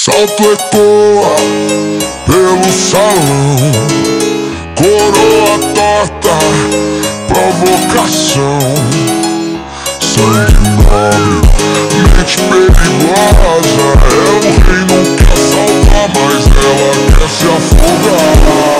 Salto ecoa pelo salão, coroa torta, provocação. Sangue nobre, mente perigosa. É o rei, não quer salvar, mas ela quer se afogar.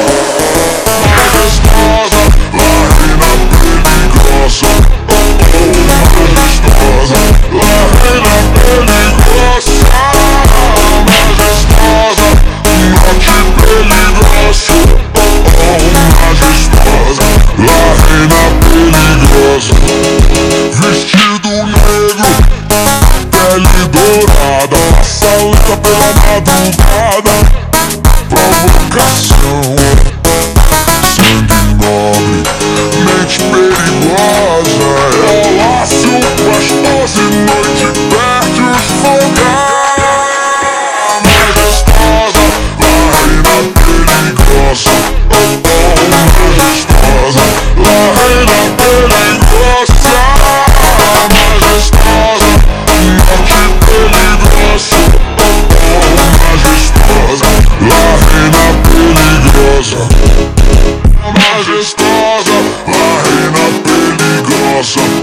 Majestosa, la reina peligrosa. Oh, majestosa, la reina peligrosa. Majestosa, norte peligroso. Oh, majestosa, la reina peligrosa. Vestido negro, pele dourada, passa lenta pela madrugada. Provocação. Sangue nobre, mente perigosa. Ela laço gostosa e noite perde os fogar. Majestosa, la reina peligrosa. Oh, majestosa, la reina peligrosa. Majestosa, norte peligroso. Oh, majestosa, la reina peligrosa. Majestosa, la reina peligrosa.